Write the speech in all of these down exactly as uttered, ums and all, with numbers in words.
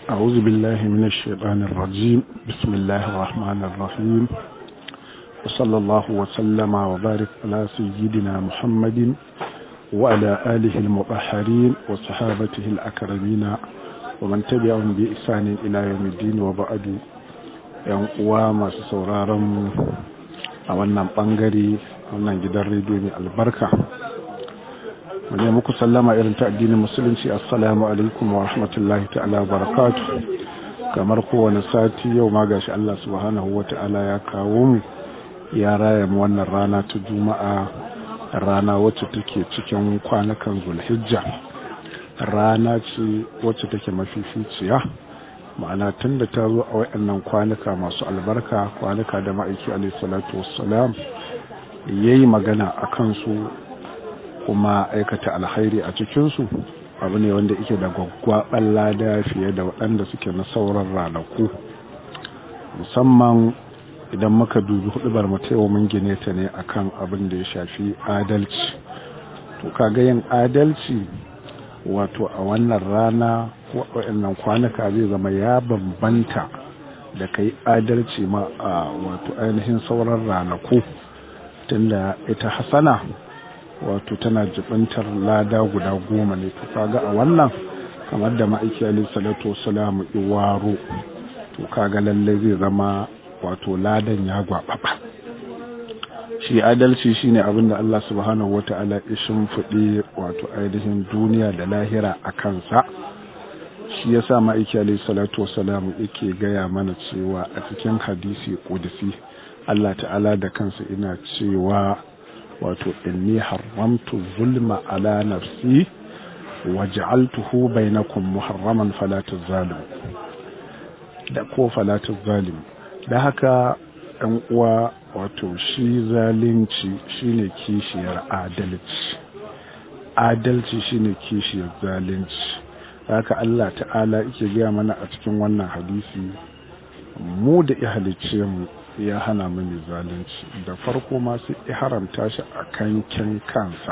أعوذ بالله من الشيطان الرجيم. بسم الله الرحمن الرحيم، وصلى الله وسلم وبارك على سيدنا محمد وعلى آله المطهرين وصحابته الأكرمين ومن تبعهم بإحسان إلى يوم الدين. وبعد، yan uwa masu sauraron a wannan bangare wannan gidan rediyo mai albarka, mune muku sallama irin ta addinin musulunci. Assalamu alaikum wa rahmatullahi ta'ala wa barakatuh. Kamar kowane sati, yau ma gashi Allah subhanahu wa ta'ala ya kawo mu, ya raya mu wannan rana ta Juma'a, rana wacce take cikin kwanakan Zulhijja, rana ce wacce take mafificiya, ma'ana tun da ta zo a wayannan kwanuka masu albarka, kwanuka da ma'aiki alaihi salatu wassalam yayi magana akan su kuma aikata alkhairi a cikinsu, abu ne wanda yake da gwaggwaban lada fiye da waɗanda suke na sauran ranaku. Musamman idan muka dubi hudubar mutewa mun gine ta ne akan abin da ya shafi adalci. To kaga yin adalci wato a wannan rana ko waɗannan kwanuka zai zama ya bambanta da kai adalci ma a wato ainihin sauran ranaku, tunda ita hasana wato tana jibintar lada guda goma ne. To kaga a wannan, kamar da ma'aiki alaihi salatu wassalamu iwaro, to kaga lalle zai zama wato ladan ya gwababa. Shi adalci shine abin da Allah subhanahu wata'ala ya shimfide wato ainihin duniya da lahira a kansa. Shi yasa ma'aiki alaihi salatu wassalamu yake gaya mana cewa a cikin hadisi qudsi Allah ta'ala da kansa ina cewa wato inni haramtu zulma ala nafsi waj'altuhu bainakum muharraman fala tazalimu, da ko fala tazalimu. Da haka ɗan uwa, wato shi zalunci shine kishiyar adalci, adalci shine kishiyar zalunci. Haka Allah ta'ala yake gaya mana a cikin wannan hadisi, mu da ya halicce mu ya hana mini zalunci. Da farko ma sai ya haramta shi a kankin kansa.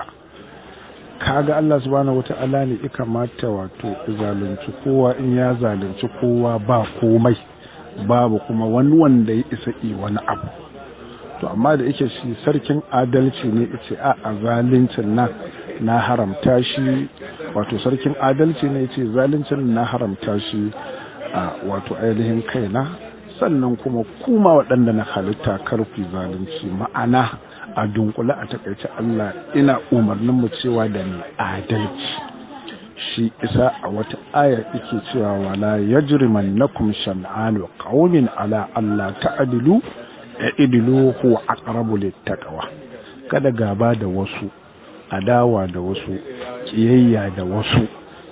Kaga Allah subhanahu wata'ala ne ya kamata wato zalunci kowa, in ya zalunci kowa ba komai, babu kuma wani wanda ya isa yi wani abu. To amma da yake shi sarkin adalci ne, yace a a zaluncin nan na haramta shi, wato sarkin adalci ne yace zaluncin na haramta shi a wato ainihin kaina, sannan kuma kuma waɗanda na halitta karfi zalunci. Ma'ana a dunkule a takaice, Allah ina umarnin mu cewa da ni adalci. Shi isa a wata aya yake cewa wala yajrimannakum shan'anu qaumin ala alla ta'dilu i'dilu huwa aqrabu littaqwa. Kada gaba da wasu, adawa da wasu, kiyayya da wasu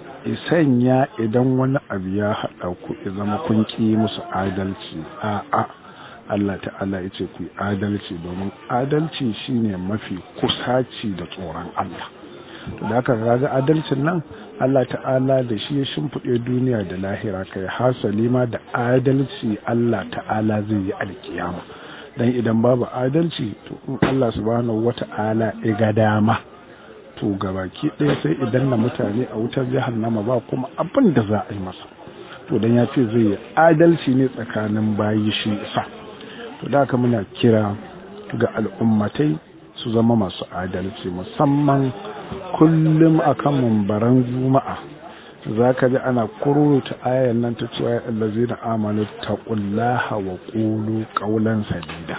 isanya idan wani abu ya haɗa ku ya zama kun ƙi musu adalci. A'a, Allah ta'ala ya ce ku yi adalci, domin adalci shine mafi kusaci da tsoron Allah. To da haka kaga adalcin nan Allah ta'ala da shi ya shimfiɗe duniya da lahira, kai hasali ma da adalci Allah ta'ala zai yi alkiyama. Dan idan babu adalci, to in Allah subhanahu wata'ala ya ga dama, to gabaki ɗaya sai idan na mutane a wutar jahannama ba kuma abin da za a yi masa. To dan ya ce zai yi adalci ne tsakanin bayi, shi isa. To da haka muna kira ga al'ummatai su zama masu adalci, musamman kullum akan mumbaran juma'a zaka ji ana kururuta ayan nan ta cewa allazina amanu taqullaha wa qulu qawlan sadida.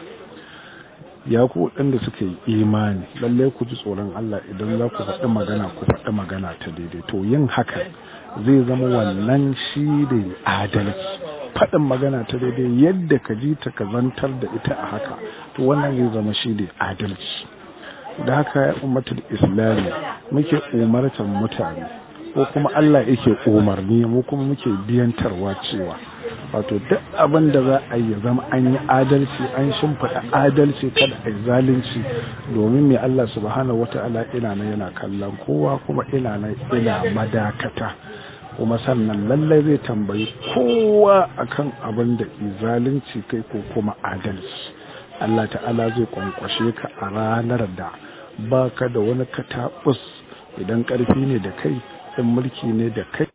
Ya ku waɗanda suka yi imani, lallai ku ji tsoron Allah. Idan za ku faɗi magana, ku faɗi magana ta daidai. To yin haka zai zama wannan shi ne adalci. Faɗin magana ta daidai yadda ka ji ta ka zantar da ita a haka, to wannan zai zama shi ne adalci. Da haka ya ummatul islami muke umartar mutane, ko kuma Allah yake umarni, mu kuma muke biyantarwa cewa wato duk abin da za a yi zama an yi adalci, an shimfiɗa adalci, kada a yi zalunci. Domin mai Allah subhanahu wata'ala ina nan yana kallon kowa, kuma ina nan ina madakata, kuma sannan lallai zai tambayi kowa akan abin da yi zalunci kai ko kuma adalci. Allah ta'ala zai kwankwashe ka a ranar da baka da wani katabus. Idan ƙarfi ne da kai, in mulki ne da kai,